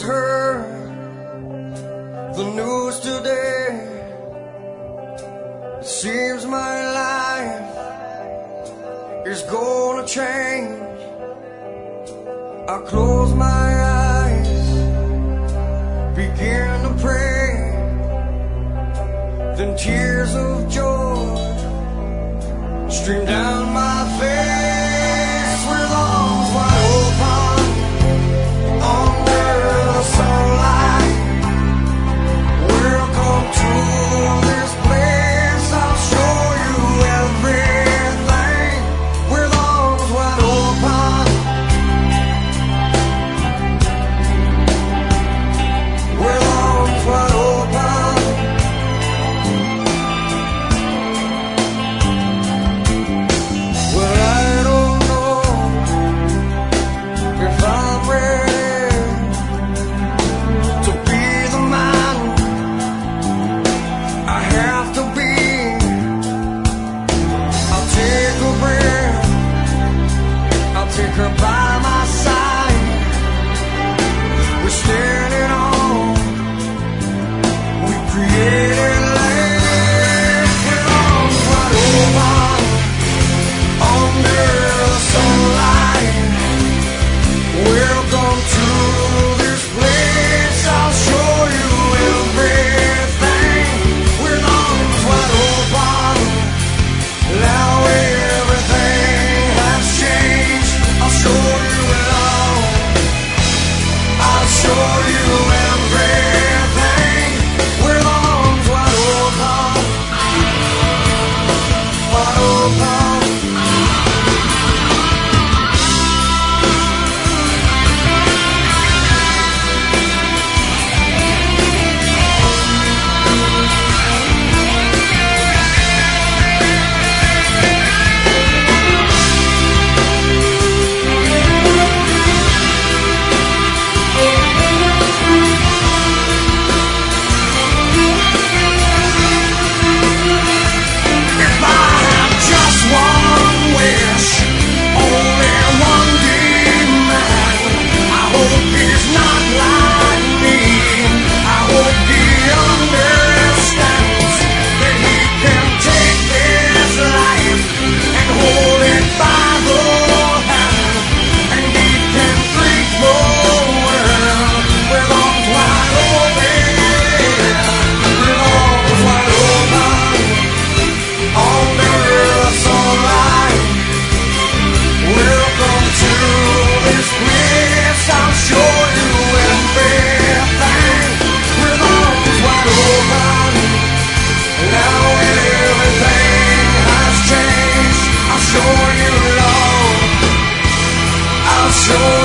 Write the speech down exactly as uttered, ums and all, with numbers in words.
heard the news today. It seems my life is gonna change. I close my eyes, begin to pray, then tears of joy stream down my face with arms wide open under the sunlight. Welcome to this place, I'll show you everything with arms wide open. With arms wide open. Well, I don't know if I'm ready to be the man I have to be. I'll take a breath, I'll take her by my side. We're standing on, we created land with arms wide open under the sunlight. Welcome to this place, I'll show you everything with arms wide open. Now everything has changed, I'll show you it all. I'll show you everything with arms wide open. Wide open. If I have just one wish, only one demand, I hope he's not like me. I hope he understands that he can take this life and hold it by the hand, and he can treat the world with arms wide open, with arms wide open. Under the sunlight, welcome to this place, I'll show you everything with arms wide open. Now everything has changed, I'll show you love, I'll show